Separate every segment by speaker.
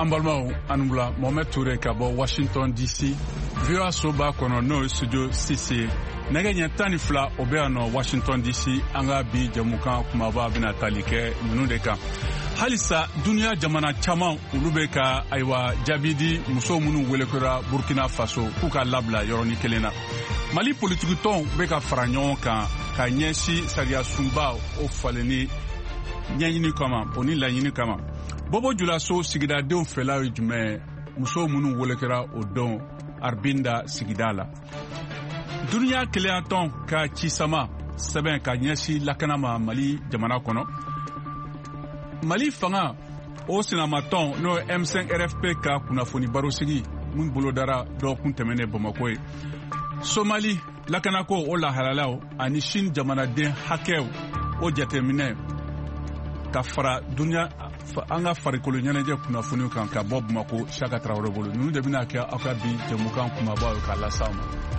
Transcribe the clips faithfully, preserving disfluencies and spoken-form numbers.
Speaker 1: Ambalmao Anula Mohamed Touré Kabo Washington D C Vio Soba kono no studio C C Naganya tani fla obeano Washington D C anga bi jamuka kumaba bina talike nundeka Halisa dunia jamana chama ulubeka aiwa jabidi muso munu welekura Burkina Faso kuka labla yoroni kelena Mali politiku ton beka faranyon kan ka nyesi saria sumba o faleni nyanyini kama oni la nyini kama Bobo Julaso sigida de fela jume muso munu welekura odon arbinda sigidala Dunia Keleaton ka Chisama seben ka nyesi lakanama Mali jamana kono Mali fanga o sinamaton no M cinq R F P ka kunafoni barosigi mun bolodara do kuntemene Bamako Somali lakanako o la halalao ani shin jamana den hakew o jatemine ka fara dunia anga farikolo nyaneje kunafoni kan ka bob mako shaka Traoré bolo nu de bina ka akabi jamukan kuma ba ka la sama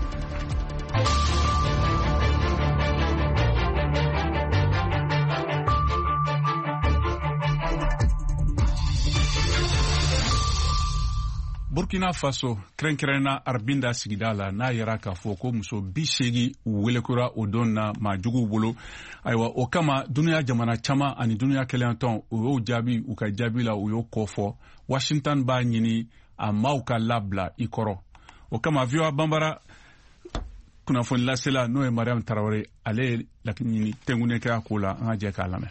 Speaker 1: Burkina Faso krenkrena arbinda sigidala na yaraka foko muso bishegi welekura odonna majugu bolo aywa okama dunia jamana chama ani dunia kelenton uyo jabi uka jabila uyo kofo Washington ba nyini amauka labla ikoro okama vio bambara kuna fon la sela no e Mariam Traoré ale lakini tengune ka kula ngaje kalame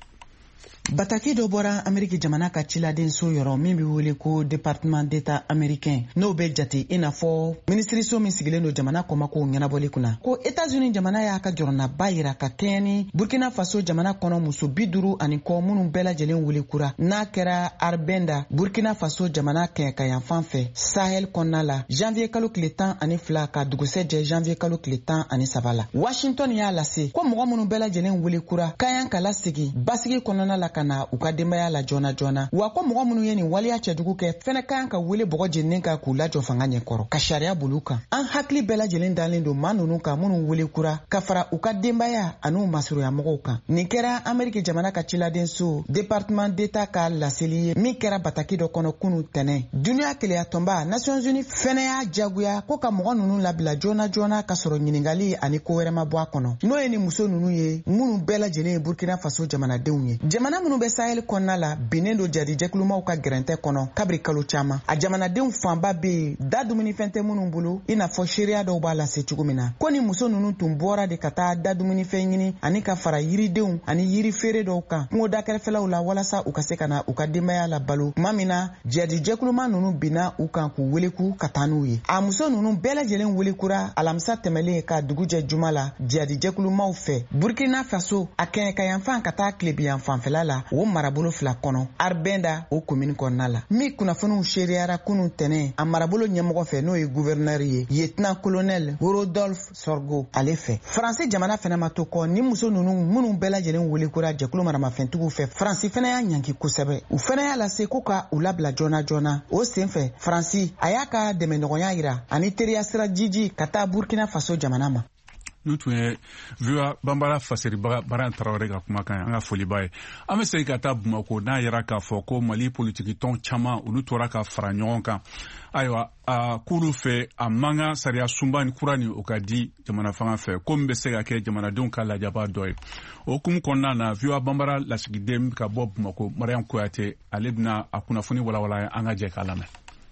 Speaker 2: Bataki do bora Ameriki jamana ka ciladen so yoro min bi wele ko Département d'État américain no be jati ina fo ministry so min sigilen do jamana koma ko ɲanabɔli kuna ko États-Unis jamana y'a ka jɔrɔna ba yira ka kɛɲɛ Burkina Faso jamana kɔnɔ muso bi duuru ani kɔ minnu bɛɛ lajɛlen wele kura n'a kɛra arbenda Burkina Faso jamana kɛɲɛ ka yan fan fɛ Sahel kɔnɔna la janvier kalo tile tan ani fila ka dugusɛ jɛ janvier kalo tile tan ani saba la Washington y'a lase ko mɔgɔ minnu bɛɛ lajɛlen wele kura kayan ka lasegi basigi kɔnɔna la kana u ka denbaya la jona jona wa ko mɔgɔ minnu ye nin waliya cɛjugu kɛ fɛnɛ kan ka wele bɔgɔ jeninen ka k'u lajɔ fanga ɲɛkɔrɔ ka sariya bolu kan an hakili bɛɛ lajɛlen dalen don maa ninnu kan minnu wele kura ka fara u ka denbaya ani u masuruya mɔgɔw kan nin kɛra Ameriki jamana ka ciladen so Département d'État ka laseli ye min kɛra bataki dɔ kɔnɔ kunu tɛnɛ duniya keleya tɔnba Nations Unies fɛnɛ y'a jagoya ko ka mɔgɔ ninnu labila jona jona ka sɔrɔ ɲiningali ani ko wɛrɛ ma bɔ a kɔnɔ n'o ye ni muso ninnu ye minnu bɛɛ lajɛlen ye Burkina Faso jamanadenw ye jamana minnu bɛ Sahel kɔnɔna la binnen do jadi jɛkulumaw ka gɛrɛntɛ kɔnɔ kabiri kalo caman a jamanadenw fanba bɛ yen da dumunifɛn tɛ minnu bolo i n'a fɔ seereya dɔw b'a lase cogo min na ko ni muso ninnu tun bɔra de ka taa da dumunifɛn ɲini ani ka fara yiridenw ani yiri feere dɔw kan kungo da kɛrɛfɛlaw la walasa u ka se ka na u ka denbaya la balo tuma min na jadi jɛkuluma ninnu binna u kan k'u weleku ka taa n'u ye a muso ninnu bɛɛ lajɛlen welekura alamisa tɛmɛlen ka dugu jɛ juma la jadi jɛkulumaw fɛ Burkina Faso a kɛɲɛ ka yanfan ka taa tilebiyan fanfɛla la o marabolo fila kɔnɔ arbenda o commune kɔnɔna la mi kunnafoniw seriyara kunu tɛnɛ a marabolo ɲɛmɔgɔ fɛ n'o ye gouverneur ye lieutenant colonel Rodolphe Sorgo ale fɛ Faransi jamana fɛnɛ ma to kɔ ni muso ninnu minnu bɛɛ lajɛlen welekura jɛkulu maramafɛntigiw fɛ Faransi fɛnɛ y'a ɲanki kosɛbɛ u fɛnɛ y'a lase ko ka u labila joona joona o senfɛ Faransi a y'a ka dɛmɛɲɔgɔnya yira ani teriya sira jiji ka taa Burkina Faso jamana ma
Speaker 1: Nous tuye viwa bambara fasiri baran Traoré ka kuma kan an ka foli ba ye an bɛ segin ka taa Bamako n'a yɛrɛ k'a fɔ ko Mali politiki tɔn caman olu tora ka fara ɲɔgɔn kan ayiwa a k'olu fɛ a man kan sariya sunba ni kura ni o ka di jamana fanga fɛ ko min bɛ se ka kɛ jamanadenw ka lajaba dɔ ye o hukumu kɔnɔna na viwa bambara lasigiden ka bɔ Bamako Mariam Kuyate ale bɛna a kunnafoni walawala an ka jɛ k'a lamɛn.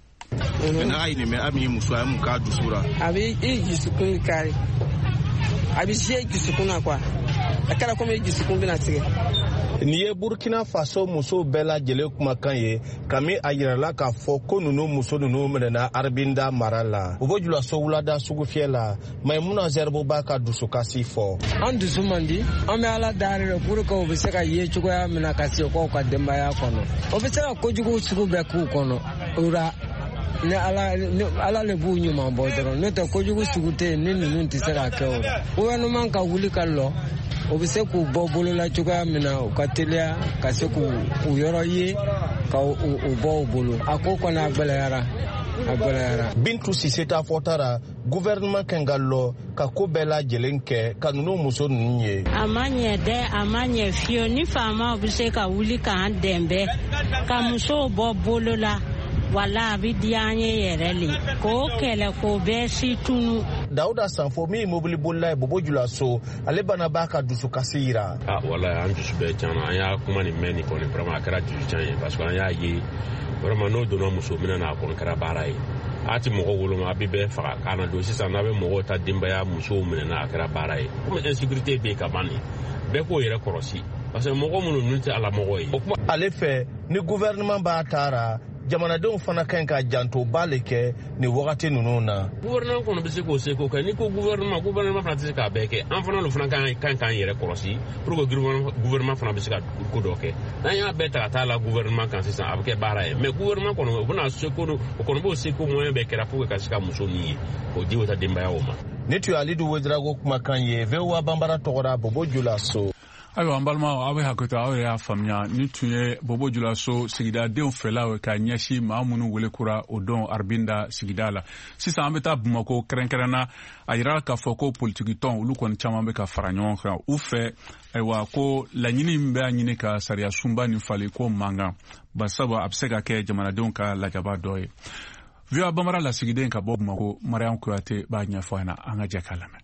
Speaker 3: N'a ye nin mɛn a min ye muso ye mun k'a dusura a bɛ i dusukun kari a bɛ se dusukun na quoi a kɛra komi dusukun bɛna tigɛ.
Speaker 4: Nin ye Burkina Faso muso bɛɛ lajɛlen kumakan ye kami a yirala k'a fɔ ko ninnu muso ninnu minɛna arbinda mara la u bɛ julaso wulada sugu fiyɛ la Maimuna Zerbo b'a ka dusukasi fɔ.
Speaker 3: An dusu man di an bɛ Ala dari de pour que u bɛ se ka ye cogoya min na ka se k'u ka denbaya kɔnɔ o bɛ se ka kojugu sugu bɛɛ k'u kɔnɔ o la ni ala ni ala le b'u ɲuman bɔ dɔrɔn n'o tɛ kojugu sugu tɛ yen ni ninnu tɛ se ka kɛ o la gouvernement ka wuli ka lɔ o bɛ se k'u bɔ bolola cogoya min na u ka teliya ka se k'u yɔrɔ ye ka u bɔ u bolo a ko kɔni a gɛlɛyara a gɛlɛyara.
Speaker 4: Bintu Sise ta fɔtara gouvernement kan ka lɔ ka ko bɛɛ lajɛlen kɛ ka ninnu muso ninnu ye.
Speaker 5: A ma ɲɛ dɛ a ma ɲɛ fiyewu ni faamaw bɛ se ka wuli k'an dɛmɛ ka musow bɔ bolo la wala bi dianye yereli ko kele ko be situnu
Speaker 4: Dauda Sanfo mi mobili bolla bobo julaso ale bana baka dusu kasira
Speaker 6: ah wala an dusu be tiana anya kuma ni meni ko ni vraiment akara dusu tiana parce que anya yi vraiment no do no muso mina na ko kara barai ati mogo wolo ma bibe fa kana do sisa na be mogo ta dimba ya muso mina na akara barai kuma insécurité be ka bani be ko yere korosi parce que mogo munu nunti ala mogo yi
Speaker 4: ale fe ni gouvernement ba tara jamanadenw fana kan ka janto baleke ni wakati nunu na
Speaker 6: gouvernement kono bise ko se ko kan ni ko gouvernement gouvernement fana tise ka beke en fana lo fana kan kan kan yere korosi pour que gouvernement fana bise ka ko doke na ya beta ta la gouvernement kan sisa abke baraye mais gouvernement kono buna se ko kono bo se ko moyen be kera pour que kasika musoni ko diwota dimba ya oma
Speaker 4: ni tu alidu wedrago kuma kan ye vewa bambara togora bobo julaso
Speaker 1: ayiwa an balima aw bɛ hakɛto aw yɛrɛ y'a faamuya ni tun ye bobo julaso sigidadenw fɛlaw ka ɲɛsin maa minnu wele kura o don arabinda sigida la sisan an bɛ taa bamako kɛrɛnkɛrɛnna a yira k'a fɔ ko politiki tɔn olu kɔni caman bɛ ka fara ɲɔgɔn kan u fɛ ayiwa ko laɲini min bɛ ɲini ka sariya sunba nin falen ko mankan basabu a bɛ se ka kɛ jamanadenw ka lajaba dɔ ye viwa bamara lasigiden ka bɔ bamako mariam kuyate b'a ɲɛfɔ an na an ka jɛ k'a lamɛn.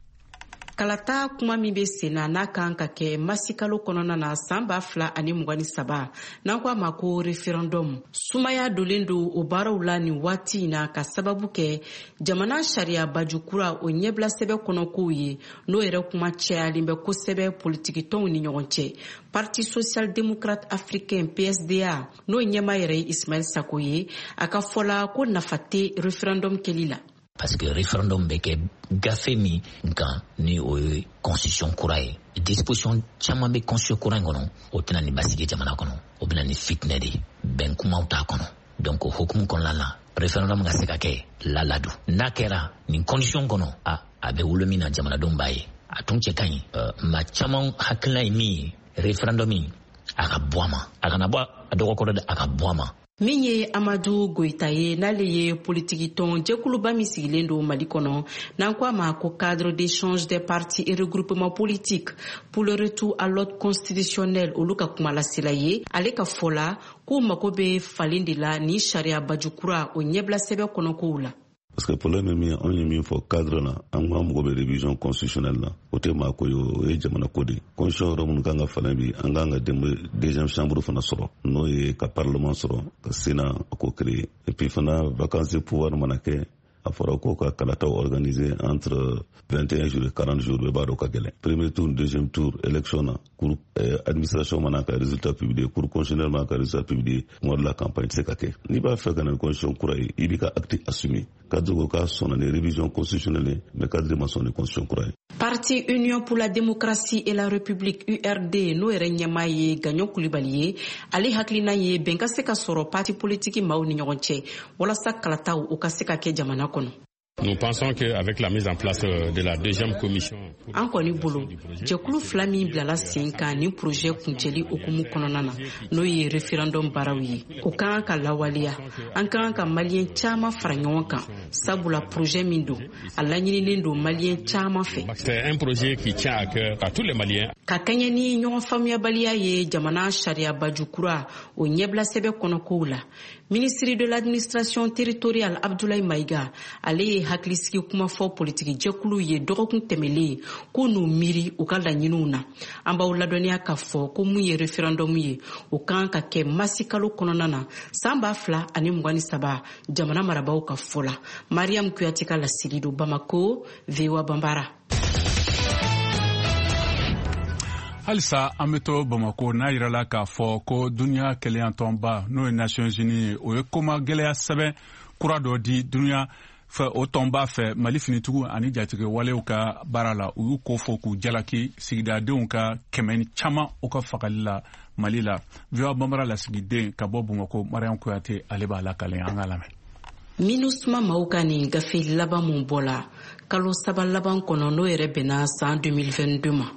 Speaker 7: Kalata kuma min bɛ sen na n'a kan ka kɛ masikalo kɔnɔna na san ba fila ani mugan ni saba n'an ko a ma ko referendum sumaya dolen don o baaraw la nin waati in na ka sababu kɛ jamana sariya bajukura o ɲɛbila sɛbɛ kɔnɔ kow ye n'o yɛrɛ kuma cɛyalen bɛ kosɛbɛ politiki tɔnw ni ɲɔgɔn cɛ Parti social démocrate africain P S D A n'o ɲɛma yɛrɛ ye Ismail Sako ye a ka fɔla ko nafa tɛ referendum kɛli la.
Speaker 8: Parce que référendum beke gafe mi nkan ni o constitution kura ye disposition caman be constitution kura ngono o tena ni basige jamana kono o bena ni fitne de ben kuma uta kono donc o hukumu kono la référendum ga se ka ke la ladu na kera ni condition kono a abe wulumi na jamana don baye a tun che kanyi uh, ma caman hakla mi référendum mi aga boama aga na ba adogo ko de aga boama.
Speaker 7: Min ye Amadou Goïta ye n'ale ye politiki tɔn jɛkuluba min sigilen don Mali kɔnɔ n'an ko a ma ko cadre d'échange des partis et regroupements politiques pour le retour à l'ordre constitutionnel olu ka kuma lasela ye ale ka fɔ la k'u mago bɛ falen de la ni sariya bajukura o ɲɛbila sɛbɛn kɔnɔ kow la.
Speaker 9: Parce que problème est mis on y mis pour cadre là en quoi mo be révision constitutionnelle là o te ma ko yo e jamana ko de constitution ro mun kanga fana bi an ganga dem deuxième chambre fana soro no e ka parlement soro ka sénat ko créer et puis fana vacances de pouvoir manake a fora ko ka kalata organisé entre vingt et un jours et quarante jours be baro ka gele premier tour deuxième tour élection na pour eh, administration manaka résultat publié pour constitutionnel manaka résultat publié mo de la campagne c'est ka ke ni ba fa kana constitution kurai ibika acte assumé kadzo ka sona les révisions constitutionnelles mais cadre de son constitution kurai.
Speaker 7: Parti Union pour la démocratie et la République U R D no yɛrɛ ɲɛma ye Gagnon Coulibaly ye ale hakilina ye bɛn ka se ka sɔrɔ parti politique maaw ni ɲɔgɔn cɛ walasa kalataw o ka se ka kɛ jamana kɔnɔ.
Speaker 6: Nous pensons qu'avec la mise en place de la deuxième commission...
Speaker 7: An kɔni bolo jɛkulu fila min bilala sen kan ni projet kuncɛli okumu kɔnɔna na n'o ye référendum baaraw ye o kan ka lawaleya an kan ka maliyɛn caman fara ɲɔgɔn kan sabula projet min don a laɲininen don maliyɛn caman fɛ.
Speaker 6: C'est un projet qui tient à cœur à tous les Maliens.
Speaker 7: Ka kɛɲɛ ni ɲɔgɔn faamuyabaliya ye jamana sariya bajukura o ɲɛbila sɛbɛn kɔnɔ kow la ministre de l'administration territoriale Abdoulaye Maïga ale ye hakilisigi kuma fɔ politiki jɛkulu ye dɔgɔkun tɛmɛlen ko n'u miiri u ka laɲiniw na an b'aw ladɔnniya k'a fɔ ko mun ye référendum ye o kan ka kɛ masikalo kɔnɔna na san ba fila ani mugan ni saba jamana marabaaw ka fɔ la Mariam Kuyate ka lasigi don Bamako V O A Bambara.
Speaker 1: halisa an bɛ to Bamako n'a yirala k'a fɔ ko duniya kɛlɛyantɔnba n'o ye Nations Unies ye o ye koma gɛlɛya sɛbɛn kura dɔ di duniya fɛ o tɔnba fɛ Mali finitigiw ani jatigɛ walew ka baara la u y'u ko fɔ k'u jalaki sigidadenw ka kɛmɛ caman u ka fagali la Mali la V O A Bambara lasigiden ka bɔ Bamako Mariam Kuyate ale b'a lakalen an ka lamɛn.
Speaker 7: MINUSMA maaw ka nin gafe laban mun bɔla kalo saba laban kɔnɔ n'o yɛrɛ bɛnna san deux mille vingt-deux ma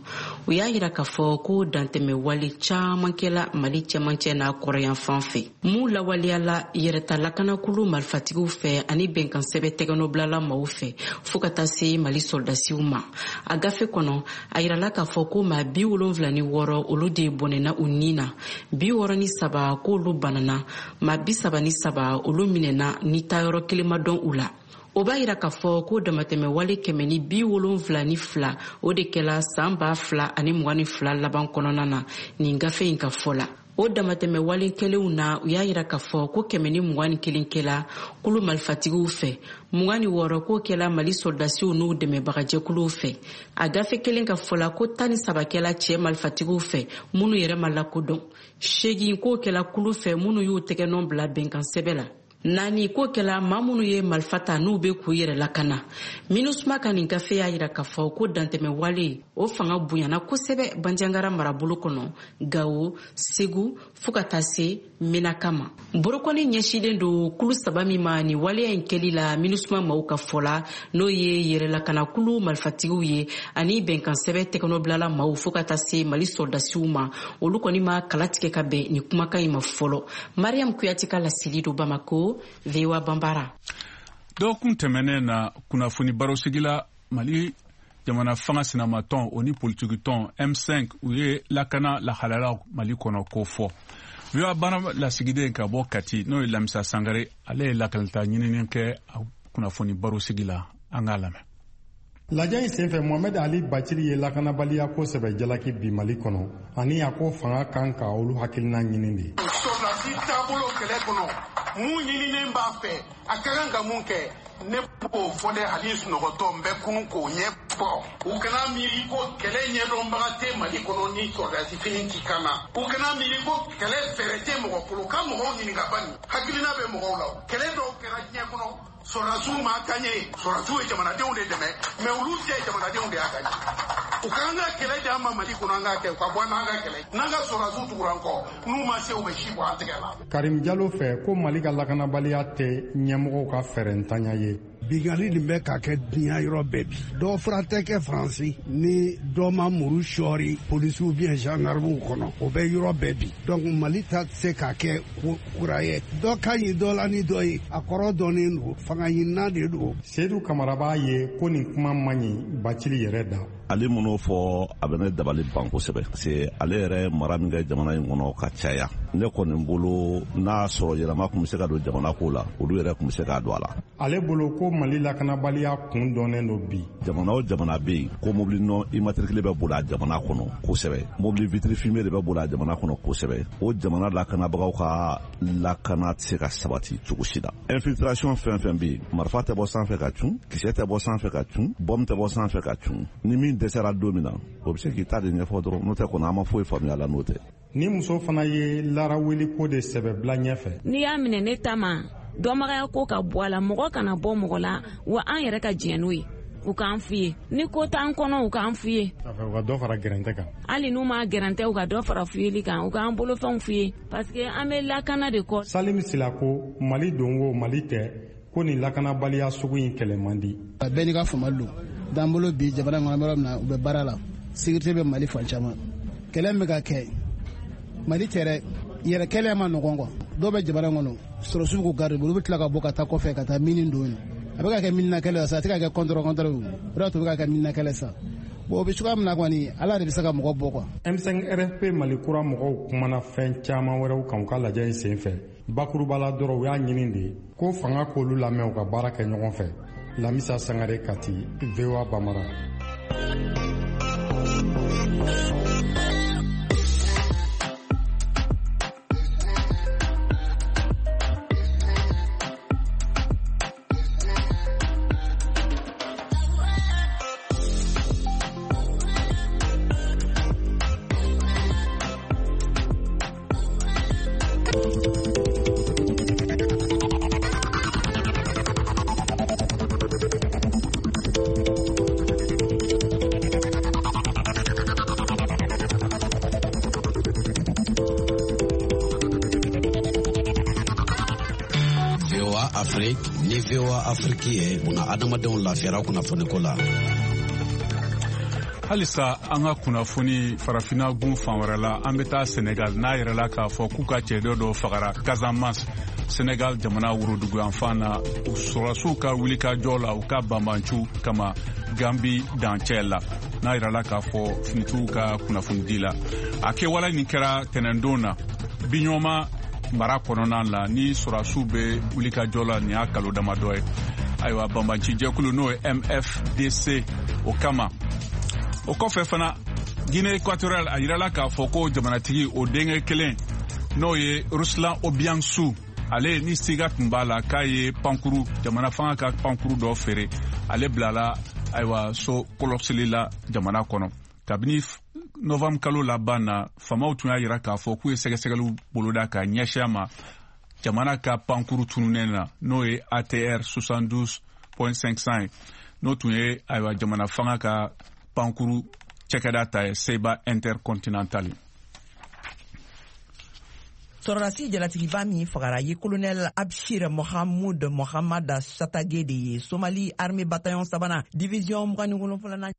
Speaker 7: u y'a yira k'a fɔ ko dantɛmɛ wale caaman kɛla Mali cɛmancɛ n'a kɔrɔyan fan fɛ. Mun lawaleyala yɛrɛta lakanakulu marifatigiw fɛ ani bɛnkan sɛbɛ tɛgɛnɔbilala maaw fɛ fɔɔ ka taa se Mali soldasiw ma. A gafe kɔnɔ a yirala k'a fɔ ko maa bi wolonwula ni wɔɔrɔ olu de bɔnɛna u nin na, bi wɔɔrɔ ni saba k'olu banana, maa bi saba ni saba olu minɛna ni taayɔrɔ kelen ma dɔn u la. O b'a yira k'a fɔ ko damatɛmɛ wale kɛmɛ ni bi wolonwula ni fila o de kɛla san ba fila ani mugan ni fila laban kɔnɔna na nin gafe in ka fɔ la. O damatɛmɛ wale kelenw na u y'a yira k'a fɔ ko kɛmɛ ni mugan ni kelen kɛla kulu marifatigiw fɛ, mugan ni wɔɔrɔ k'o kɛla Mali soldasiw n'u dɛmɛbagajɛkuluw fɛ. A gafe kelen ka fɔ la ko tan ni saba kɛla cɛ marifatigiw fɛ minnu yɛrɛ ma lakodɔn, segin k'o kɛla kulu fɛ minnu y'u tɛgɛnɔ bila bɛnkan sɛbɛ la, naani ko kɛla maa minnu ye marifa ta n'u bɛ k'u yɛrɛ lakana. MINUSMA ka nin gafe y'a yira k'a fɔ ko dantɛmɛ wale o fanga bonyana kosɛbɛ Bandiagara marabolo kɔnɔ, Gawo, Segu fɔɔ ka taa se Menaka ma. Borokɔni ɲɛsilen don kulu saba min ma ni waleya in kɛli la MINUSMA maaw ka fɔ la n'o ye yɛrɛlakanakulu marifatigiw ye ani bɛnkan sɛbɛ tɛgɛnɔbilala maaw fɔɔ ka taa se Mali soldasiw ma. Olu kɔni ma kala tigɛ ka bɛn ni kumakan in ma fɔlɔ. Mariam Kuyate ka laseli do Bamako, V O A Bambara.
Speaker 1: Dɔgɔkun tɛmɛnen na kunnafoni barosigila Mali jamana fanga sinamatɔn o ni politikitɔn M cinq u ye lakana lahalala Mali kɔnɔ ko fɔ. V O A Bambara lasigiden ka bɔ Kati n'o ye Lamisa Sangare, ale ye lakalita ɲininin kɛ kunnafoni barosigila. An k'a lamɛn.
Speaker 10: Lajɛ in senfɛ Mohamed Ali Baciri ye lakanabaliya kosɛbɛ jalaki bi Mali kɔnɔ ani a ko fanga kan ka olu hakilina ɲini de.
Speaker 11: Sɔrɔdasi taabolo kɛlɛ kɔnɔ mun ɲininen b'a fɛ a ka kan ka mun kɛ ne b'o fɔ dɛ Ali sunɔgɔtɔ n bɛ kun k'o ɲɛ fɔ. U kana miiri ko kɛlɛ ɲɛdɔnbaga tɛ Mali kɔnɔ ni sɔrɔdasi fini ci kan na. U kana miiri ko kɛlɛ fɛɛrɛ tɛ mɔgɔ bolo ka mɔgɔw ɲininka bani hakilina bɛ mɔgɔw la. Kɛlɛ dɔw kɛra diɲɛ kɔnɔ sɔrɔdasiw ma gagne, sɔrɔdasiw ye jamanadenw de dɛmɛ mais olu tɛ jamanadenw de y'a gagne. U k'an ka kɛlɛ di an ma Mali kɔnɔ an k'a kɛ u ka bɔ n'an ka kɛlɛ n'an ka sɔrɔdasiw tugura an kɔ n'u ma se u bɛ si bɔ an tɛgɛ la. Karim Jalo fɛ ko Mali ka lakanabaliya tɛ ɲɛmɔgɔw ka fɛɛrɛntanya ye.
Speaker 12: Bigali nin bɛ ka kɛ diɲɛ yɔrɔ bɛɛ bi. Dɔ fura tɛ kɛ Faransi ni dɔ ma muru sɔɔri polisiw bien gendarmew kɔnɔ o bɛ yɔrɔ bɛɛ bi. Donc Mali ta tɛ se ka kɛ kura ye. Dɔ ka ɲi dɔ la ni dɔ ye a kɔrɔ dɔnnen don fanga ɲinina de don.
Speaker 10: Seydou Kamara b'a ye ko nin kuma man ɲi Bacili yɛrɛ da.
Speaker 9: Ale minnu fɔ a bɛ ne dabali ban kosɛbɛ parce que ale yɛrɛ mara min kɛ jamana in kɔnɔ ka caya. Ne kɔni bolo n'a sɔrɔ yɛlɛma tun bɛ se ka don jamana ko la olu yɛrɛ tun bɛ se k'a don a la.
Speaker 10: Ale bolo ko Mali lakanabaliya kun dɔnnen don bi.
Speaker 9: Jamana o jamana bɛ yen ko mobili non immatriculé bɛ boli a jamana kɔnɔ kosɛbɛ, mobili vitre fumée de bɛ boli a jamana kɔnɔ kosɛbɛ. O jamana lakanabagaw ka lakana tɛ se ka sabati cogo si la. Infiltration fɛn fɛn bɛ yen marifa tɛ bɔ sanfɛ ka cun, kisɛ tɛ bɔ sanfɛ ka cun, bombe tɛ bɔ sanfɛ ka cun. Ni min dɛsɛra don min na o bɛ se k'i ta de ɲɛfɔ dɔrɔn n'o tɛ kɔni an ma foyi faamuya la n'o tɛ.
Speaker 10: Ni muso fana ye laraweli ko de sɛbɛbila ɲɛfɛ.
Speaker 13: N'i y'a minɛ ne ta ma dɔnbagaya ko ka bɔ a la, mɔgɔ kana bɔ mɔgɔ la wa an yɛrɛ ka diɲɛ n'o ye. U k'an f'i ye ni ko t'an kɔnɔ u k'an f'i ye.
Speaker 10: U ka dɔ fara gɛrɛntɛ kan.
Speaker 13: Hali n'u ma gɛrɛntɛ u ka dɔ fara fiyeli kan u k'an bolofɛnw f'i ye parce que an bɛ lakana de kɔ.
Speaker 10: Salim Silako Mali dongo Mali tɛ ko nin lakanabaliya sugu in kɛlɛ man di.
Speaker 14: Bɛɛ n'i ka faamuya don d'an bolo bi jamana in kɔnɔ yɔrɔ min na u bɛ baara la sécurité bɛ Mali fan caman kɛlɛ min bɛ ka kɛ Mali tɛ yɛrɛ kɛlɛ ma nɔgɔn quoi. Dɔw bɛ jamana in kɔnɔ sɔrɔsiw ko garde olu bɛ tila ka bɔ ka taa kɔfɛ ka taa mini don yen a bɛ ka kɛ minina kɛlɛ sa a tɛ ka kɛ contre contre o de tun bɛ ka kɛ minina kɛlɛ sa bon o bɛ cogoya min na kɔni ala de bɛ se ka mɔgɔ bɔ quoi.
Speaker 10: M cinq R F P Mali kura mɔgɔw kumana fɛn caman wɛrɛw kan u ka lajɛ in senfɛ bakuruba la dɔrɔn u y'a ɲini de ko fanga k'olu lamɛn u ka baara kɛ ɲɔgɔn fɛ. Lamisa Sangare Kati, V O A Bambara.
Speaker 15: ni V O A Afrique ye buna adamadenw lafiyara kunnafoniko la.
Speaker 1: halisa an ka kunnafoni farafina gun fan wɛrɛ la an bɛ taa Senegal n'a yɛrɛ la k'a fɔ k'u ka cɛden dɔ fagara Casamance Senegal jamana worodugu yan fan na u sɔrɔsiw ka wulikajɔ la u ka banbancu kama Gambi dancɛ la n'a yɛrɛ la k'a fɔ finitigiw ka kunnafonidi la a kɛwale nin kɛra tɛnɛndon na Bignona mara kɔnɔna la ni sɔrɔsiw bɛ wulikajɔ la nin y'a kalo damadɔ ye ayiwa banbanci jɛkulu n'o ye M F D C o kama o kɔfɛ fana Guinée équatoriale a yirala k'a fɔ ko jamanatigi o denkɛ kelen n'o ye Ruslan Obiangsu ale ni siga tun b'a la k'a ye pankuru jamana fanga ka pankuru dɔ feere ale bilala ayiwa so kɔlɔsili la jamana kɔnɔ kabini novembre kalo laban na famaw tun y'a yira k'a fɔ k'u ye sɛgɛsɛgɛliw boloda ka ɲɛsin a ma jamana ka pankuru tununnen na n'o ye A T R soixante-douze point cinq cents ye n'o tun ye ayiwa jamana fanga ka pankuru cɛkɛda ta ye Seba Intercontinental.
Speaker 15: Sɔrɔdasi jalatigiba min fagara ye colonel Abshir Mohamed Mohamed Chatagé de ye Somali armée bataillon sabanan division mugan ni wolonwula na.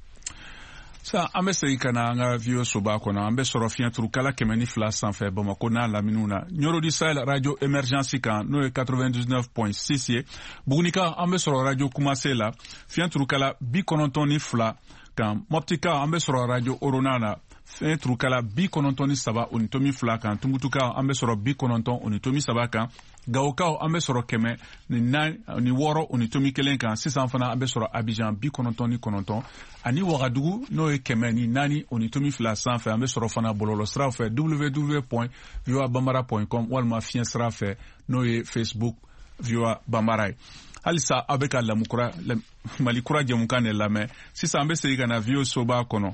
Speaker 1: Sa an bɛ segin ka na an ka viyo soba kɔnɔ an bɛ sɔrɔ fiɲɛturukala kɛmɛ ni fila sanfɛ Bamako n'a laminiw na Ɲorodi Sahel radio émergence kan n'o ye quatre-vingt-dix-neuf point six ye Bugunika an bɛ sɔrɔ radio Kumase la fiɲɛturukala bi kɔnɔntɔn ni fila kan Moptika an bɛ sɔrɔ radio Orona na fiɲɛturukala bi kɔnɔntɔn ni saba o ni tomi fila kan Tunbutuka an bɛ sɔrɔ bi kɔnɔntɔn o ni tomi saba kan Gawokaw an bɛ sɔrɔ kɛmɛ ni naani ni wɔɔrɔ o ni tomi kelen kan sisan fana an bɛ sɔrɔ Abidjan bi kɔnɔntɔn ni kɔnɔntɔn ani Wagadugu n'o ye kɛmɛ ni naani o ni tomi fila sanfɛ an bɛ sɔrɔ fana bɔlɔlɔ siraw fɛ w w w point v o a bambara point com walima fiɲɛ sira fɛ n'o ye Facebook V O A Bambara ye halisa aw bɛ ka lamukura Mali kura jɛmukan de lamɛn sisan an bɛ segin ka na V O soba kɔnɔ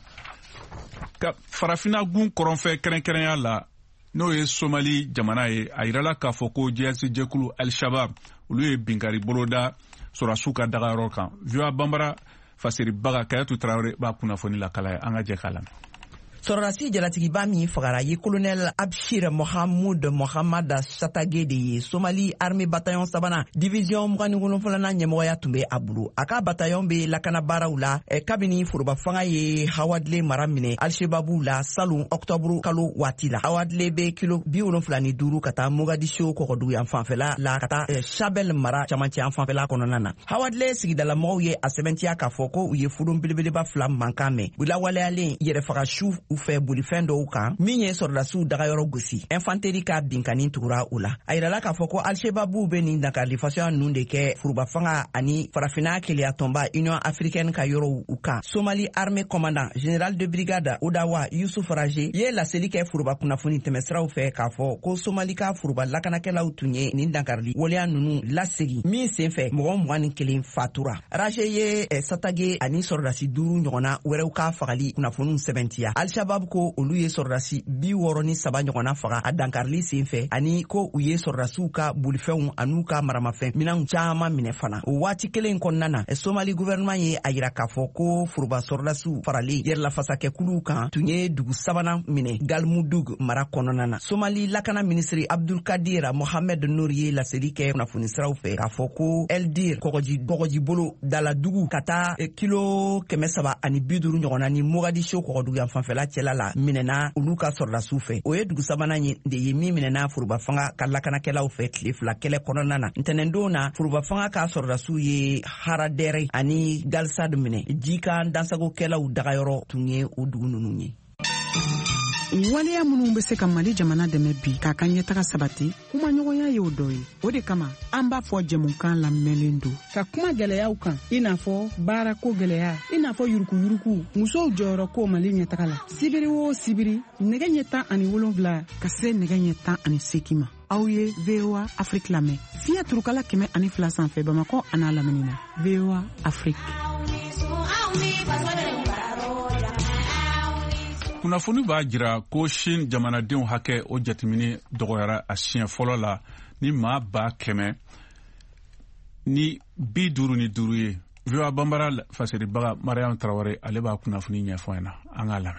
Speaker 1: ka farafina gun kɔrɔnfɛ kɛrɛnkɛrɛnya la n'o ye Somali jamana ye a yirala k'a fɔ ko J S jɛkulu Al-Shabaab olu ye binkari boloda sɔrɔsiw ka dagayɔrɔ kan V O A Bambara fasiribaga Kayatu Traore b'a kunnafoni lakala ye an ka jɛ k'a lamɛn.
Speaker 15: Sɔrɔdasi jalatigiba min fagara ye colonel Abshir Mohamed Mohamed Chatagé de ye Somali armée bataillon sabanan division mugan ni wolonwula na ɲɛmɔgɔya tun bɛ a bolo a ka bataillon bɛ lakana baaraw la eh, kabini foroba fanga ye Hawadle mara minɛ Al-Shabaab la salon octobre kalo waati la Hawadle bɛ kilo bi wolonwula ni duuru ka taa Mogadiscio kɔgɔdugu yan fanfɛla la ka taa eh, Shabelle mara camancɛ yan fanfɛla kɔnɔna na Hawadle sigidalamɔgɔw ye a sɛbɛntiya k'a fɔ ko u ye fudun belebeleba fila mankan mɛn u lawaleyalen yɛrɛfaga su u fɛ bolifɛn dɔw kan min ye sɔrɔdasiw dagayɔrɔ gosi infanteri ka binkani tugura u la a yirala k'a fɔ ko Al-Shabaab bɛ nin dakalifasiya ninnu de kɛ foroba fanga ani farafina keleya tɔnba Union africaine ka yɔrɔw u kan Somali armée commandant général de brigade Odawa Yusuf Raje ye laseli kɛ foroba kunnafoni tɛmɛsiraw fɛ k'a fɔ ko Somali ka foroba lakanakɛlaw tun ye nin dankarili waleya ninnu lasegi min senfɛ mɔgɔ mugan ni kelen fatura Raje ye eh, Chatagé ani sɔrɔdasi duuru ɲɔgɔnna wɛrɛw ka fagali kunnafoniw sɛbɛntiya Al-Shabaab ko olu ye sɔrɔdasi bi wɔɔrɔ ni saba ɲɔgɔnna faga a dankarili senfɛ ani ko u ye sɔrɔdasiw ka bolifɛnw an'u ka maramafɛn minɛnw caman minɛ fana o waati kelen kɔnɔna na Somali gouvernement ye a yira k'a fɔ ko foroba sɔrɔdasiw faralen yɛrɛlafasakɛkuluw kan tun ye dugu sabanan minɛ Galmudug mara kɔnɔna na Somali lakana ministre Abdulkadir Mohamed Nour ye laseli kɛ kunnafoni siraw fɛ k'a fɔ ko Eldir kɔgɔji dɔgɔji bolo daladugu ka taa kilo kɛmɛ saba ani bi duuru ɲɔgɔnna ni Mogadiscio kɔgɔdugu yan fanfɛla cɛla la minɛna olu ka sɔrɔdasiw fɛ o ye dugu sabanan ye de ye min minɛna foroba fanga ka lakanakɛlaw fɛ tile fila kɛlɛ kɔnɔna na ntɛnɛndon na foroba fanga ka sɔrɔdasiw ye Haradɛrɛ ani Galsad minɛ jikan dansagokɛlaw dagayɔrɔ tun ye o dugu ninnu ye.
Speaker 2: waleya minnu bɛ se ka Mali jamana dɛmɛ bi k'a ka ɲɛtaga sabati kuma ɲɔgɔnya ye o dɔ ye o de kama an b'a fɔ jɛmukan lamɛnlen don ka kuma gɛlɛyaw kan i n'a fɔ baarako gɛlɛya i n'a fɔ yurukuyuruku musow jɔyɔrɔ ko Mali ɲɛtaga la sibiri o sibiri nɛgɛ ɲɛ tan ani wolonwula ka se nɛgɛ ɲɛ tan ani seegin ma aw ye V O A Afrique lamɛn fiɲɛ turukala kɛmɛ ani fila sanfɛ Bamako a n'a lamini na V O A Afrique.
Speaker 1: Kunnafoni b'a jira ko Chine jamanadenw hakɛ o jateminɛ dɔgɔyara a siɲɛ fɔlɔ la ni maa ba kɛmɛ ni bi duuru ni duuru ye V O A Bambara fasiribaga Mariam Traore ale b'a kunnafoni ɲɛfɔ ɲɛna an k'a lamɛn.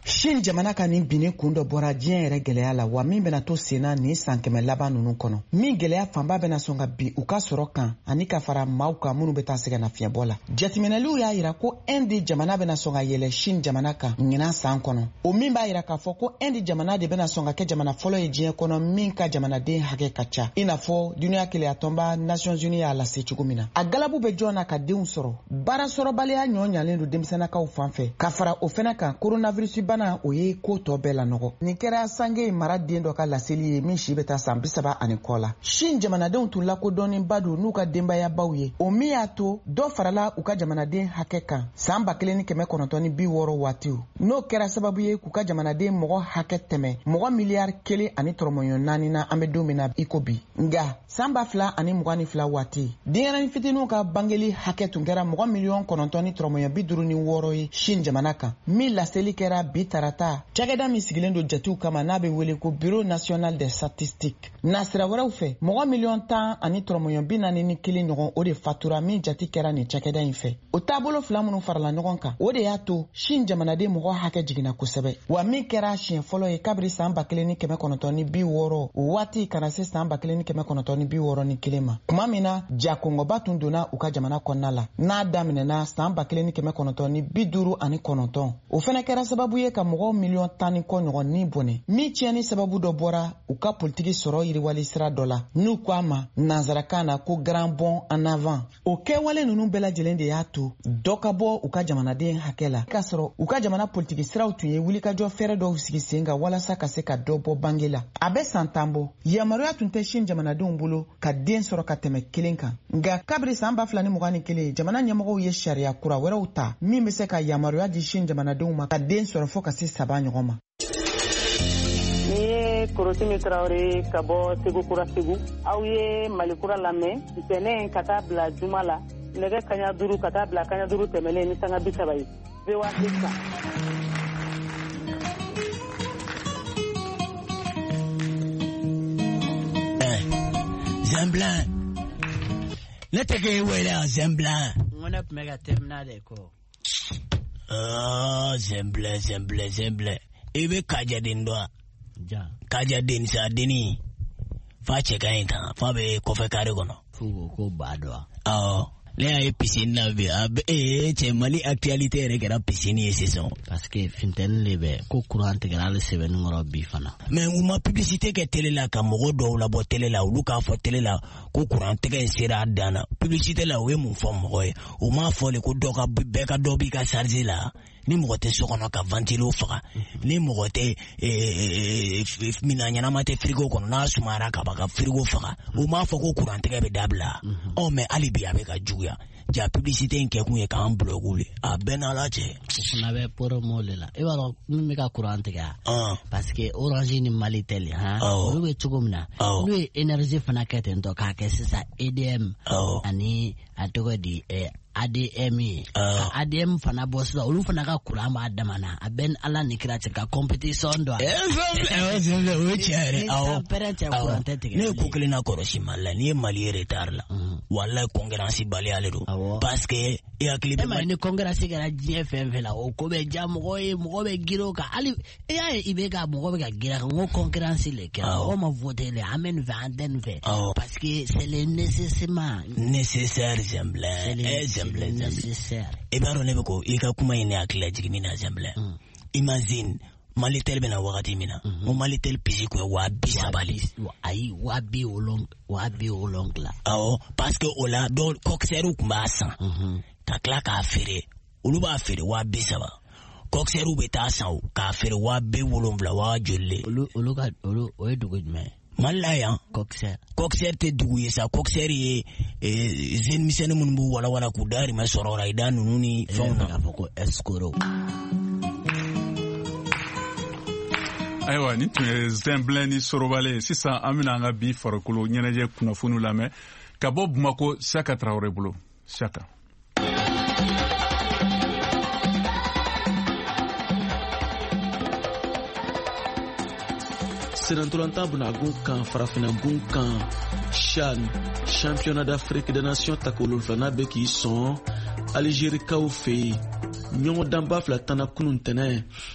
Speaker 2: Shin jamana ka nin bini kun dɔ bɔra diɲɛ yɛrɛ gɛlɛya la wa min bɛna to senna nin san kɛmɛ laban nunu kɔnɔ. Min gɛlɛya fanba bɛna sɔn ka bi u ka sɔrɔ kan ani ka fara maaw kan minnu bɛ taa sɛgɛn nafiɲɛbɔ la. Jateminɛliw y'a yira ko Inde jamana bɛna sɔn ka yɛlɛ Shin jamana kan ɲinan san kɔnɔ. O min b'a yira k'a fɔ ko Inde jamana de bɛna sɔn ka kɛ jamana fɔlɔ ye diɲɛ kɔnɔ min ka jamanaden hakɛ ka ca. I n'a fɔ duniya kelenya tɔnba Nations Unies y'a lase cogo min na. A galabu bɛ jɔn na ka denw sɔrɔ. Baara sɔrɔbaliya ɲɔ ɲalen don denmisɛnnakaw fan fɛ. Ka fara o fɛnɛ kan coronavirus bana o ye ko tɔ bɛɛ la nɔgɔ. Nin kɛra sange mara den dɔ ka laseli ye min si bɛ taa san bi saba ani kɔ la. Shin jamanadenw tun lakodɔnnenba don n'u ka denbayabaw ye. O min y'a to dɔ farala u ka jamanaden hakɛ kan san ba kelen ni kɛmɛ kɔnɔntɔn ni bi wɔɔrɔ waatiw. N'o kɛra sababu ye k'u ka jamanaden mɔgɔ hakɛ tɛmɛ mɔgɔ miliyari kelen ani tɔrɔmɔɲɔ naani na an bɛ don min na i ko bi. Nga san ba fila ani mugan ni fila waati denyɛrɛnin fitininw ka bangeli hakɛ tun kɛra mɔgɔ miliyɔn kɔnɔntɔn ni tɔrɔmɔɲɔ bi duuru ni wɔɔrɔ ye Shin jamana kan. Min laseli kɛra bi tarata cakɛda min sigilen don jatew kama n'a bɛ wele ko Bureau National des Statistiques. Nasira wɛrɛw fɛ mɔgɔ miliyɔn tan ani tɔrɔmɔɲɔ bi naani ni kelen ɲɔgɔn o de fatura min jati kɛra nin cakɛda in fɛ. O taabolo fila minnu farala ɲɔgɔn kan o de y'a to Shin jamanaden mɔgɔ hakɛ jiginna kosɛbɛ. Wa min kɛra siɲɛ fɔlɔ ye kabiri san ba kelen ni kɛmɛ kɔnɔntɔn ni bi wɔɔrɔ o waati kana se san ba kelen ni kɛmɛ kɔnɔntɔn ni bi wɔɔrɔ ni kelen ma. Kuma min na ja kɔngɔba tun donna u ka jamana kɔnɔna la n'a daminɛna san ba kelen ni kɛmɛ kɔnɔntɔn ni bi duuru ani kɔnɔntɔn. O fɛnɛ kɛra sababu ye ka mɔgɔ miliyɔn tan ni kɔ ɲɔgɔn ni bɔnɛ. Min tiɲɛni sababu dɔ bɔra u ka politiki sɔrɔ yiriwali sira dɔ la n'u ko a ma nanzarakan na ko grand bond en avant. O kɛwale ninnu bɛɛ lajɛlen de y'a to dɔ ka bɔ u ka jamanaden hakɛ la k'a sɔrɔ u ka jamana politiki siraw tun ye wulikajɔ fɛrɛ dɔw sigi sen kan walasa ka se ka dɔ bɔ bange la. A bɛ san tan bɔ yamaruya tun tɛ Shin jamanadenw bolo ka den sɔrɔ ka tɛmɛ kelen kan. Nka kabiri san ba fila ni mugan ni kelen jamana ɲɛmɔgɔw ye sariya kura wɛrɛw ta min bɛ se ka yamaruya di Shin jamanadenw ma ka den sɔrɔ fɔ ka se saba ɲɔgɔn ma.
Speaker 16: Ni ye Korosini Tarawele ka bɔ Segu Kura Segu. Aw ye Mali Kura lamɛn ntɛnɛn ka taa bila juma la nɛgɛ kaɲa duuru ka taa bila kaɲa duuru tɛmɛlen ni sanga bi saba ye. V O A Afrika.
Speaker 17: Zemblan. Ne tɛ k'e wele a Zemblan.
Speaker 18: N ko ne tun bɛ ka terminal de ko.
Speaker 17: Ah, Zemblan, Zemblan, Zemblan. I bɛ kajaden dɔn. Ja. Kajaden sa deni. Fa cɛ ka ɲi kan. Fa bɛ kɔfɛ kare kɔnɔ.
Speaker 18: Fo ko ba dɔn.
Speaker 17: Awɔ. Ne y'a ye piscine na bi. A bɛ ee cɛ Mali actualité yɛrɛ kɛra piscine ye sisan.
Speaker 18: Parce que funtɛni de bɛ ko courant tigɛra hali sɛbɛnni kɔrɔ bi fana.
Speaker 17: Mais u ma publicité kɛ télé la ka mɔgɔ dɔw labɔ télé la olu k'a fɔ télé la ko courant tigɛ in sera a dan na. Publicité la u ye mun fɔ mɔgɔ ye. U m'a fɔ de ko dɔ ka bɛɛ ka dɔ b'i ka charge la. Ni mɔgɔ tɛ so kɔnɔ ka ventilo faga ni mɔgɔ tɛ minan ɲɛnama tɛ frigo kɔnɔ n'a sumayara ka ban ka frigo faga u m'a fɔ ko courant tigɛ bɛ dabila ɔ mais hali bi a bɛ ka juguya ja publicité in kɛ kun ye k'an bloquer a bɛɛ n'ala cɛ.
Speaker 18: O fana bɛ promo de la i b'a dɔn min bɛ ka courant tigɛ parce que Orange ni Malitel han olu bɛ cogo min na n'u ye énergie fana kɛ ten tɔ k'a kɛ sisan E D M ani a tɔgɔ di A D M ye ka A D M fana bɔ sisan olu fana ka courant b'a dama na a bɛ ala ni kira cɛ ka compétition dɔ a la.
Speaker 17: o ye tiɲɛ yɛrɛ awɔ ne ye ko kelen na kɔlɔsi Mali la n'i ye Mali ye retard la walayi concurrence baliya de don parce que i hakili bɛ.
Speaker 18: e ma ye ni concurrence kɛra diɲɛ fɛn fɛn la o ko bɛ diya mɔgɔ ye mɔgɔ bɛ girin o kan hali i y'a ye i bɛ ka mɔgɔ bɛ ka girin a kan n ko concurrence le kɛra mɔgɔ ma voté le an bɛ nin fɛ an tɛ nin fɛ parce que c'est le nécessairement
Speaker 17: nécessaire Zemblan nécessaire. E b'a dɔn ne bɛ ko i ka kuma in ne hakili la jigin min na Zemblan imagine Malitel bɛna wagati min na o Malitel pisi kun ye waa bi saba de
Speaker 18: ayi waa bi wolonwula waa bi wolonwula
Speaker 17: awɔ parce que o la dɔw kokisɛriw tun b'a san ka tila k'a feere olu b'a feere waa bi saba kokisɛriw bɛ taa san k'a feere waa bi wolonwula waa joli le
Speaker 18: olu olu ka olu o ye dugu jumɛn ye
Speaker 17: Mali la yan
Speaker 18: kokisɛri
Speaker 17: kokisɛri tɛ dugu ye sa kokisɛri ye zeni misɛnnin minnu b'u walawala k'u dahirimɛ sɔrɔ o la i da ninnu ni fɛnw na
Speaker 18: k'a fɔ ko escrow.
Speaker 1: Ayiwa ni tun ye Zemblan ni Sorobale sisan an bɛna an ka bi farikolo ɲɛnajɛ kunnafoniw lamɛn ka bɔ Bamako Saka Traore bolo Saka.
Speaker 19: Senantolanta bunagun kan farafinnagun kan CHAN championnat d'Afrique des nations takolo filanan bɛ k'i sɔn Algérikaw fɛ yen ɲɔgɔn danba fila tanna kunun ntɛnɛn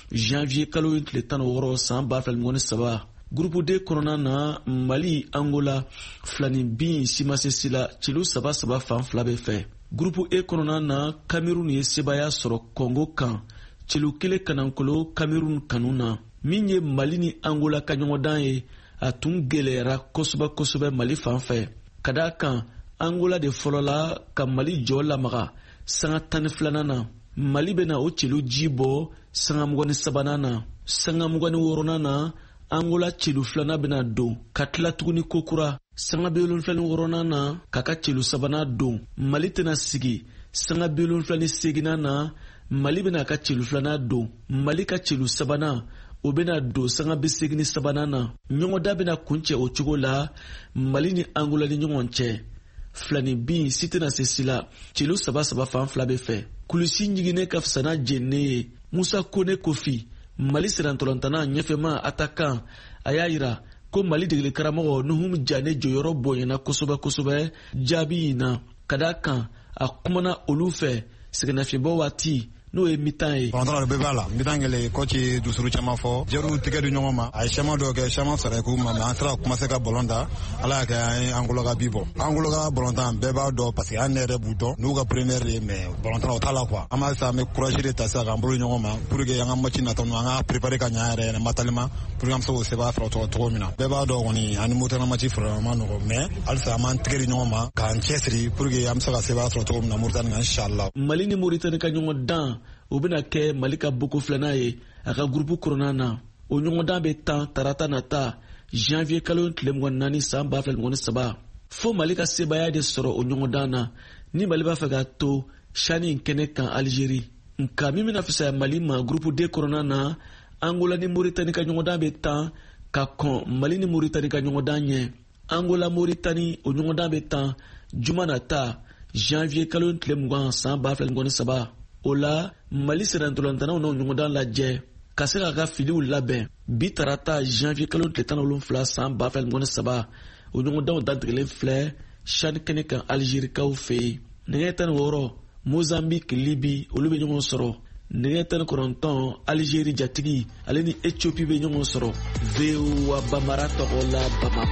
Speaker 19: janvier kalo in tile tan wɔɔrɔ san ba fila ni mugan ni saba. Groupe D kɔnɔna na Mali, Angola, filani bin simasesi la celu saba saba fan fila bɛ fɛ. Groupe E kɔnɔna na Cameroun ye sebaya sɔrɔ Congo kan celu kelen kanankolo Cameroun kanu na. Min ye Mali ni Angola ka ɲɔgɔndan ye a tun gɛlɛyara kosɛbɛ kosɛbɛ Mali fan fɛ. Ka d'a kan Angola de fɔlɔ la ka Mali jɔ lamaga sanga tan ni filanan na. Mali bɛna o celu ji bɔ sanga mugan ni sabanan na. Sanga mugan ni wɔɔrɔnan na Angola celu filanan bɛna don ka tila tuguni kokura. Sanga bi wolonwula ni wɔɔrɔnan na ka ka celu sabanan don. Mali tɛna sigi sanga bi wolonwula ni seginnan na. Mali bɛna ka celu filanan don. Mali ka celu sabanan o bɛna don sanga bi segin ni sabanan na. Ɲɔgɔnda bɛna kuncɛ o cogo la Mali ni Angola ni ɲɔgɔn cɛ. Filani bin si tɛna se si la celu saba saba fan fila bɛ fɛ. Kulusi ɲiginnen ka fisana jenne ye Musa Kone Kofi Mali sirantɔlɔntana ɲɛfɛma attaquant a y'a yira ko Mali degeli karamɔgɔ Nuhum Jane jɔyɔrɔ bonyana kosɛbɛ kosɛbɛ jaabi in na. Ka d'a kan a kumana olu fɛ sɛgɛnnafiɲɛbɔ waati n'o ye mitan ye.
Speaker 20: Kɔntɔrɔ bɛɛ b'a la mitan kɛlen ko ci dusuru caman fɔ jɛriw tigɛ di ɲɔgɔn ma a ye caman dɔw kɛ caman sara k'u ma mɛ an sera kuma se ka bɔlɔn ta ala y'a kɛ an ye Angola ka bi bɔ. Angola ka bɔlɔntan bɛɛ b'a dɔn parce que an ne yɛrɛ b'u dɔn n'u ka première ye mɛ bɔlɔntan o t'a la quoi. An b'a sa an bɛ courage de ta sisan k'an bolo ɲɔgɔn ma pour que an ka match nata ninnu an ka préparer ka ɲɛ yɛrɛ yɛrɛ mentalement pour que an bɛ se k'o sɛbɛn sɔrɔ cogo min na. Bɛɛ b'a dɔn kɔni an ni Mauritanie match fɔlɔ ma nɔgɔ mais halisa an b'an tigɛ di ɲɔgɔn ma k'an cɛsiri pour que an bɛ se ka sɛbɛn sɔrɔ cogo min na Mauritanie kan inchallah.
Speaker 19: Mali ni Mauritanie ka ɲɔgɔn dan o bɛna kɛ Mali ka boko filanan ye a ka groupe kɔnɔna na. O ɲɔgɔndan bɛ tan tarata nata janvier kalo tile mugan ni naani san ba fila ni mugan ni saba. Fo Mali ka sebaya de sɔrɔ o ɲɔgɔndan na ni Mali b'a fɛ ka to Chani kɛnɛ kan Algérie. Nka min bɛna fisaya Mali ma groupe D kɔnɔna na Angola ni Mauritanie ka ɲɔgɔndan bɛ tan ka kɔn Mali ni Mauritanie ka ɲɔgɔndan ɲɛ. Angola Mauritanie o ɲɔgɔndan bɛ tan juma nata janvier kalo tile mugan san ba fila ni mugan ni saba. O la Mali sirantɔlɔntanaw n'o ɲɔgɔndan lajɛ ka se k'a ka filiw labɛn bi tarata janvier kalo tile tan ni wolonwula san ba fila ni mugan ni saba. O ɲɔgɔndanw dantigɛlen filɛ Chani kɛnɛ kan Algérikaw fɛ yen. Nɛgɛ tan ni wɔɔrɔ Mozambique Libi olu bɛ ɲɔgɔn sɔrɔ. Nɛgɛ tan ni kɔnɔntɔn Algérie jatigi ale ni Éthiopie bɛ ɲɔgɔn sɔrɔ. V O A Bamara tɔgɔ la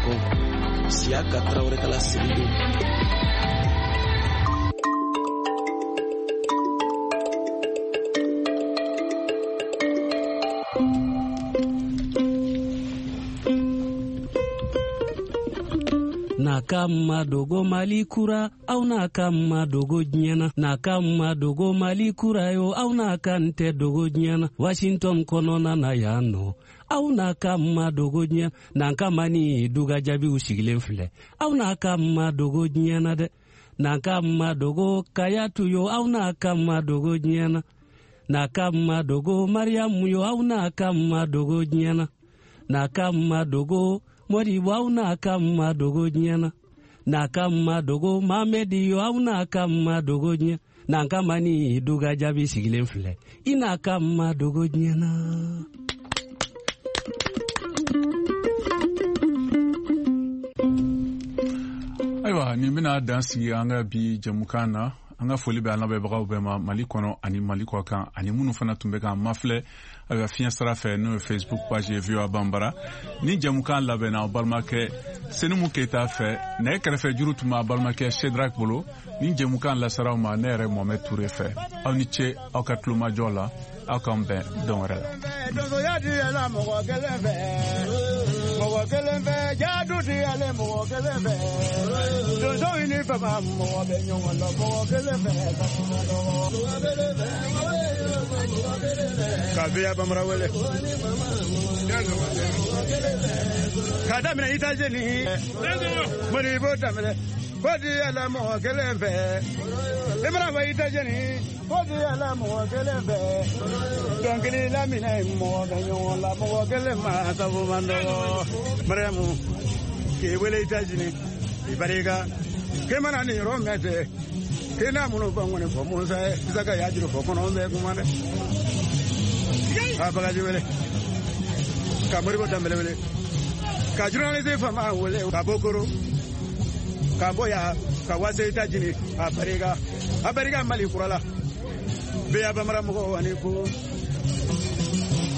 Speaker 19: Bamako Siaka Traoré kala Sirido.
Speaker 21: Na kama dogo Mali kura au na kama dogo nyana na kama dogo Mali kura yo au na kante dogo nyana Washington konona na yano au na kama dogo nyana na kama ni duga jabi usigilen file au na kama dogo nyana de na kama dogo Kayatu yo au na kama dogo nyana na kama dogo Mariamu yo au na kama dogo nyana na kama dogo Mori wau na kama dogo nyana na kama dogo Mamedi yo au na kama dogo nyana na kama ni duga jabi sigilen file ina kama dogo nyana.
Speaker 1: Ayiwa ni bɛna dan sigi an ka bi jamukan na an ka foli bɛ an lamɛnbagaw bɛɛ ma Mali kɔnɔ ani Mali kɔ kan ani minnu fana tun bɛ k'an mafilɛ ayiwa fiɲɛ sira fɛ n'o ye Facebook page ye V O A Bambara ni jamukan labɛnna aw balimakɛ Senimu Keyita fɛ nɛgɛ kɛrɛfɛ juru tun b'a balimakɛ Shedrack bolo ni jamukan lasaraw ma ne yɛrɛ Mohamed Touré fɛ aw ni ce aw ka tulomajɔ la aw k'an bɛn don wɛrɛ la. Mɔgɔ kelen fɛ jaadu di ale mɔgɔ kelen fɛ donso ini fama mɔgɔ bɛ ɲɔgɔn la mɔgɔ kelen fɛ ka biya Bambara wele ka daminɛ Itazeni Modibo daminɛ ko di ale mɔgɔ kelen fɛ i mana fɔ Itazeni ko di ale mɔgɔ kelen fɛ dɔnkili lamina mɔgɔ bɛ ɲɔgɔn la mɔgɔ kelen ma sabu man dɔgɔ Mariamu k'i wele Itazeni i barika k'i mana nin yɔrɔ mɛn tɛ k'i n'a minnu fɔ kɔni fɔ Musa ye Isaka y'a juru fɔ kɔnɔ bɛ kuma dɛ a Bagaji wele ka Modibo Dambele wele ka journaliste fama wele ka Bokoro ka Boya ka wase Itazeni a barika a barika Mali kurala bɛɛ Bambara mɔgɔw ani ko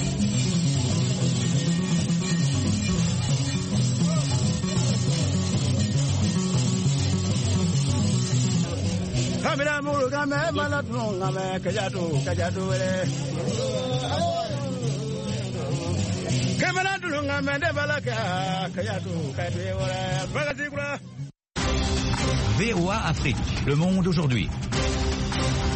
Speaker 3: Kamila mulu game malatu game kajatu kajatu wele. Kamila dulu game de balaka kajatu kajatu wele.
Speaker 22: V O A Afrique, le monde aujourd'hui.